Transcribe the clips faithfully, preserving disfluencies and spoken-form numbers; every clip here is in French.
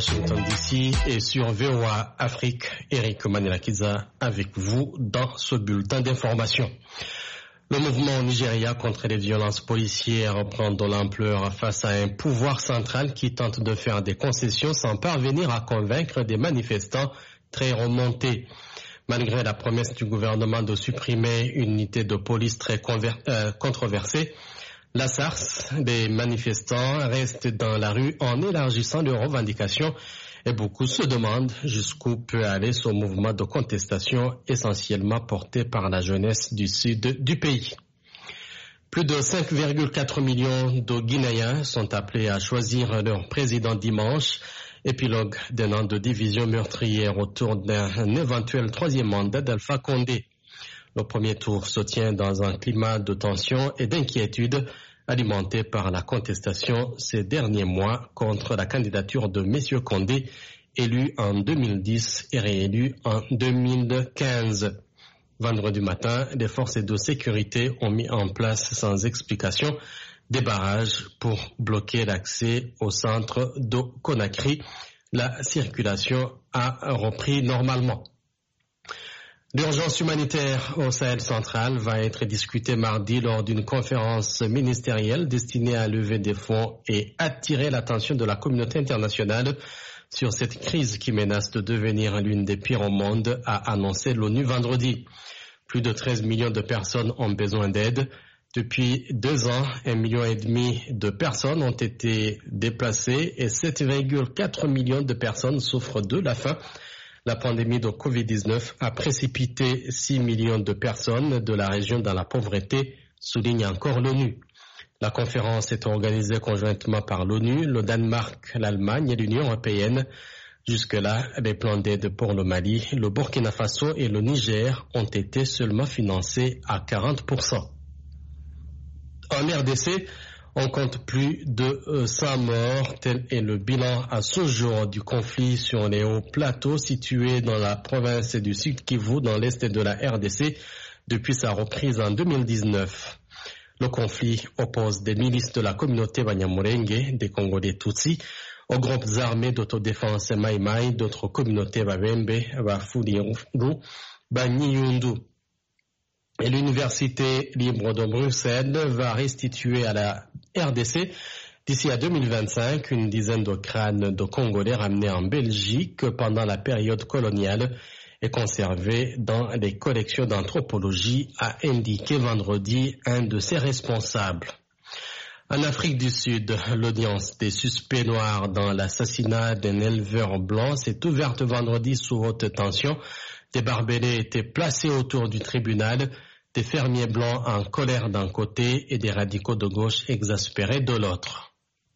Washington D C et sur V O A Afrique, Eric Manilakiza avec vous dans ce bulletin d'information. Le mouvement au Nigeria contre les violences policières prend de l'ampleur face à un pouvoir central qui tente de faire des concessions sans parvenir à convaincre des manifestants très remontés. Malgré la promesse du gouvernement de supprimer une unité de police très conver- euh, controversée, la SARS des manifestants reste dans la rue en élargissant leurs revendications et beaucoup se demandent jusqu'où peut aller ce mouvement de contestation essentiellement porté par la jeunesse du sud du pays. Plus de cinq virgule quatre millions de Guinéens sont appelés à choisir leur président dimanche. Épilogue d'un an de division meurtrière autour d'un éventuel troisième mandat d'Alpha Condé. Le premier tour se tient dans un climat de tension et d'inquiétude alimenté par la contestation ces derniers mois contre la candidature de M. Condé, élu en deux mille dix et réélu en deux mille quinze. Vendredi matin, les forces de sécurité ont mis en place sans explication des barrages pour bloquer l'accès au centre de Conakry. La circulation a repris normalement. L'urgence humanitaire au Sahel central va être discutée mardi lors d'une conférence ministérielle destinée à lever des fonds et attirer l'attention de la communauté internationale sur cette crise qui menace de devenir l'une des pires au monde, a annoncé l'ONU vendredi. Plus de treize millions de personnes ont besoin d'aide. Depuis deux ans, un million et demi de personnes ont été déplacées et sept virgule quatre millions de personnes souffrent de la faim. La pandémie de covid dix-neuf a précipité six millions de personnes de la région dans la pauvreté, souligne encore l'ONU. La conférence est organisée conjointement par l'ONU, le Danemark, l'Allemagne et l'Union européenne. Jusque-là, les plans d'aide pour le Mali, le Burkina Faso et le Niger ont été seulement financés à quarante pour cent. En R D C, on compte plus de cent morts, tel est le bilan à ce jour du conflit sur les hauts plateaux situés dans la province du Sud Kivu, dans l'est de la R D C, depuis sa reprise en deux mille dix-neuf. Le conflit oppose des milices de la communauté Banyamulenge, des Congolais Tutsi, aux groupes armés d'autodéfense Mai Mai, d'autres communautés Babembe, Bafuliru, Banyiyundu. Et l'Université libre de Bruxelles va restituer à la R D C d'ici à deux mille vingt-cinq une dizaine de crânes de Congolais ramenés en Belgique pendant la période coloniale et conservés dans les collections d'anthropologie, a indiqué vendredi un de ses responsables. En Afrique du Sud, l'audience des suspects noirs dans l'assassinat d'un éleveur blanc s'est ouverte vendredi sous haute tension. Des barbelés étaient placés autour du tribunal, des fermiers blancs en colère d'un côté et des radicaux de gauche exaspérés de l'autre.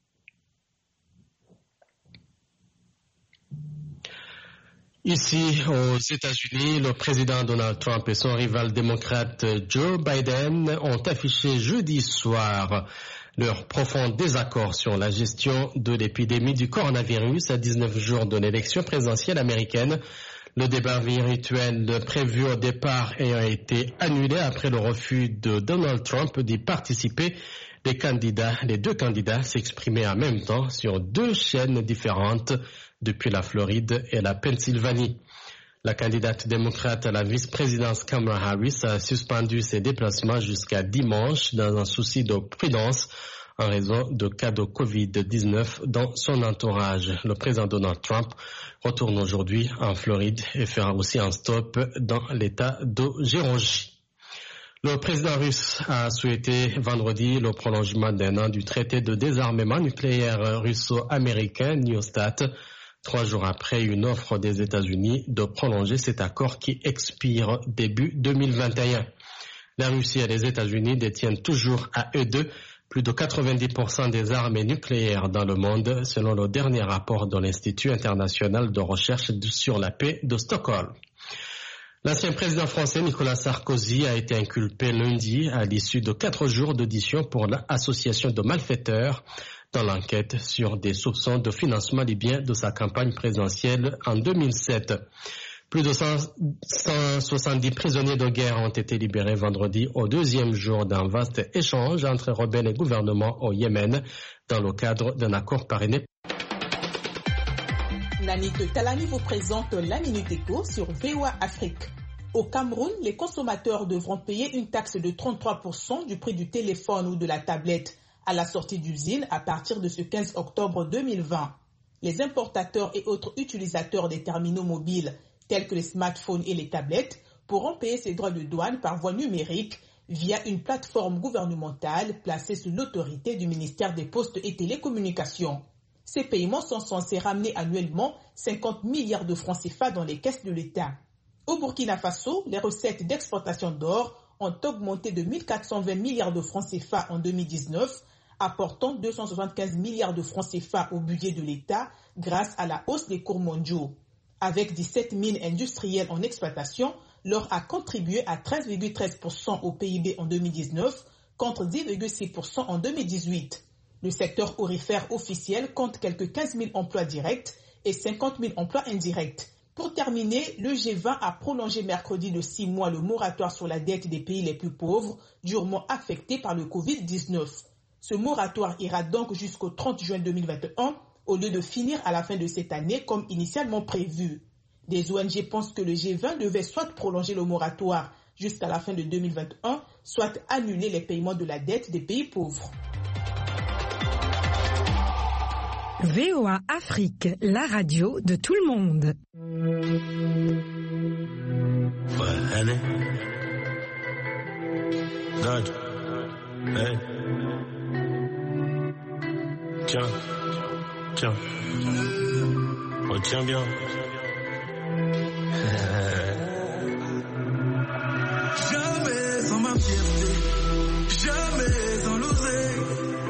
Ici, aux États-Unis, le président Donald Trump et son rival démocrate Joe Biden ont affiché jeudi soir leur profond désaccord sur la gestion de l'épidémie du coronavirus à dix-neuf jours de l'élection présidentielle américaine. Le débat virtuel prévu au départ ayant été annulé après le refus de Donald Trump d'y participer, les candidats, les deux candidats s'exprimaient en même temps sur deux chaînes différentes depuis la Floride et la Pennsylvanie. La candidate démocrate à la vice-présidence Kamala Harris a suspendu ses déplacements jusqu'à dimanche dans un souci de prudence en raison de cas de covid dix-neuf dans son entourage. Le président Donald Trump retourne aujourd'hui en Floride et fera aussi un stop dans l'État de Géorgie. Le président russe a souhaité vendredi le prolongement d'un an du traité de désarmement nucléaire russo-américain New START, trois jours après une offre des États-Unis de prolonger cet accord qui expire début deux mille vingt et un. La Russie et les États-Unis détiennent toujours à eux deux plus de quatre-vingt-dix pour cent des armes nucléaires dans le monde, selon le dernier rapport de l'Institut international de recherche sur la paix de Stockholm. L'ancien président français Nicolas Sarkozy a été inculpé lundi à l'issue de quatre jours d'audition pour l'association de malfaiteurs dans l'enquête sur des soupçons de financement libyen de sa campagne présidentielle en deux mille sept. Plus de cent soixante-dix prisonniers de guerre ont été libérés vendredi au deuxième jour d'un vaste échange entre rebelles et gouvernement au Yémen dans le cadre d'un accord parrainé. Nanit Talani vous présente la Minute Éco sur V O A Afrique. Au Cameroun, les consommateurs devront payer une taxe de trente-trois pour cent du prix du téléphone ou de la tablette à la sortie d'usine à partir de ce quinze octobre deux mille vingt. Les importateurs et autres utilisateurs des terminaux mobiles, tels que les smartphones et les tablettes, pourront payer ces droits de douane par voie numérique via une plateforme gouvernementale placée sous l'autorité du ministère des Postes et Télécommunications. Ces paiements sont censés ramener annuellement cinquante milliards de francs C F A dans les caisses de l'État. Au Burkina Faso, les recettes d'exportation d'or ont augmenté de mille quatre cent vingt milliards de francs C F A en deux mille dix-neuf, apportant deux cent soixante-quinze milliards de francs C F A au budget de l'État grâce à la hausse des cours mondiaux. Avec dix-sept mines industrielles en exploitation, l'or a contribué à treize virgule treize pour cent au P I B en deux mille dix-neuf contre dix virgule six pour cent en deux mille dix-huit. Le secteur aurifère officiel compte quelques quinze mille emplois directs et cinquante mille emplois indirects. Pour terminer, le G vingt a prolongé mercredi de six mois le moratoire sur la dette des pays les plus pauvres, durement affectés par le covid dix-neuf. Ce moratoire ira donc jusqu'au trente juin deux mille vingt et un, au lieu de finir à la fin de cette année comme initialement prévu. Des O N G pensent que le G vingt devait soit prolonger le moratoire jusqu'à la fin de deux mille vingt et un, soit annuler les paiements de la dette des pays pauvres. V O A Afrique, la radio de tout le monde. Hey. Tiens, tiens, retiens bien. Jamais sans ma fierté, jamais sans l'oser,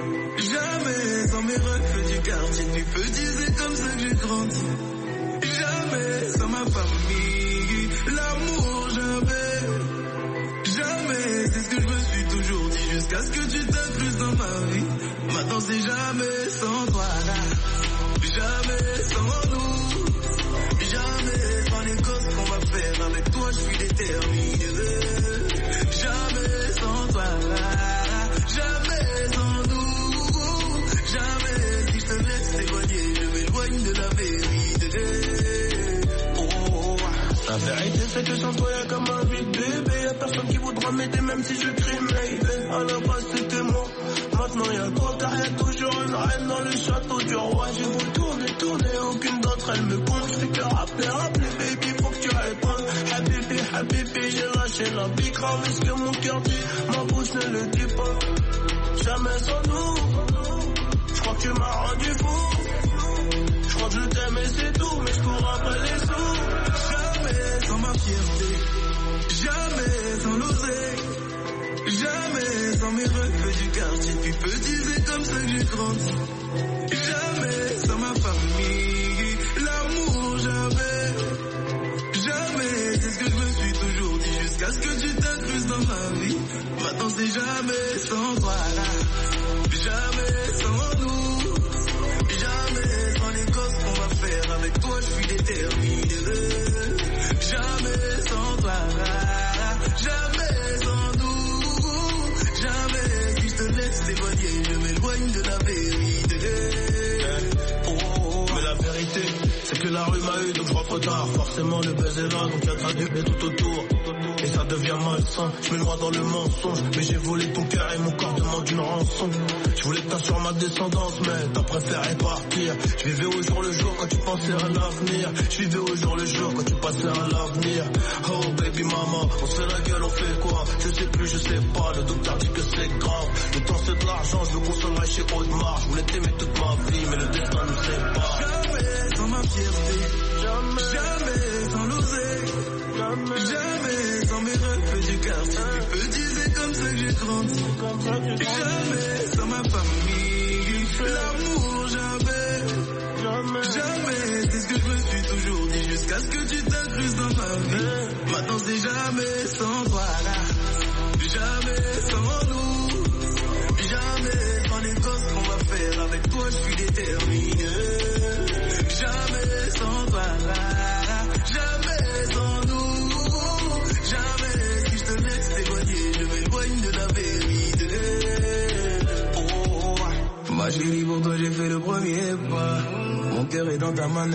jamais sans mes reflets du quartier. Tu peux dire c'est comme ça que j'ai grandi. Jamais sans ma famille, l'amour jamais, jamais. C'est ce que je me suis toujours dit jusqu'à ce que tu t'incluses dans ma vie. Maintenant c'est jamais sans toi là, jamais sans nous, jamais sans les causes qu'on va faire. Avec toi je suis déterminé. Jamais sans toi là, jamais sans nous, jamais. Si je te laisse t'éloigner, je m'éloigne de la vérité. Oh. La vérité c'est que sans toi y'a comme un vide bébé. Y'a personne qui voudra m'aider même si je crie maybe. À la base c'était moi, maintenant y'a toi car y'a toujours une reine dans le château du roi. J'ai beau tourner, tourner, aucune d'entre elles me compte. J'fais que rappeler, rappeler baby, faut que tu répondes. Habibi, habibi, j'ai lâché la big grave. Est-ce que mon cœur dit, ma bouche ne le dit pas. Jamais sans nous, j'crois que tu m'as rendu fou. J'crois que je t'aime et c'est tout, mais j'cours après les sous. Jamais sans ma fierté, jamais sans l'oser, jamais sans mes reflets du quartier. Tu peux dire c'est comme ça que j'ai grandi. Jamais sans ma famille, l'amour jamais, jamais. C'est ce que je me suis toujours dit jusqu'à ce que tu t'incluses dans ma vie. Maintenant c'est jamais sans toi là, jamais sans nous, jamais sans les causes qu'on va faire. Avec toi je suis déterminé. Jamais sans toi là, jamais sans nous, jamais. Si je te laisse t'éloigner, je m'éloigne de la vérité. Oh, oh, oh. Mais la vérité, c'est que la rue m'a eu, donc je rentre tard. Forcément le buzz est là, donc y'a traduit tout autour. Et ça devient malsain, je me noie dans le mensonge. Mais j'ai volé ton cœur et mon corps demande une rançon. Je voulais t'assurer ma descendance, mais t'as préféré partir. Je vivais au jour le jour quand tu pensais à l'avenir. Je vivais au jour le jour quand tu passais à l'avenir. Oh baby mama, on se fait la gueule, on fait quoi? Je sais plus, je sais pas, le docteur dit que c'est grave. Le temps c'est de l'argent, je le consommerai chez Audemars. Je voulais t'aimer toute ma vie, mais le destin nous sépare. Jamais sans ma fierté, jamais, jamais sans l'oser, jamais, jamais sans mes reflets du quartier. Tu peux dire c'est comme ça que j'ai grandi. Jamais sans ma famille, l'amour jamais, jamais, jamais. C'est ce que je me suis toujours dit jusqu'à ce que tu t'incluses dans ma vie. Maintenant c'est jamais sans toi là, jamais sans nous, jamais sans les causes qu'on va faire. Avec toi je suis déterminé. Jamais sans toi là, jamais sans nous, jamais. Si je te laisse t'éloigner, je m'éloigne de la vérité. Oh, ma chérie, pour toi j'ai fait le premier pas. Mon cœur est dans ta main.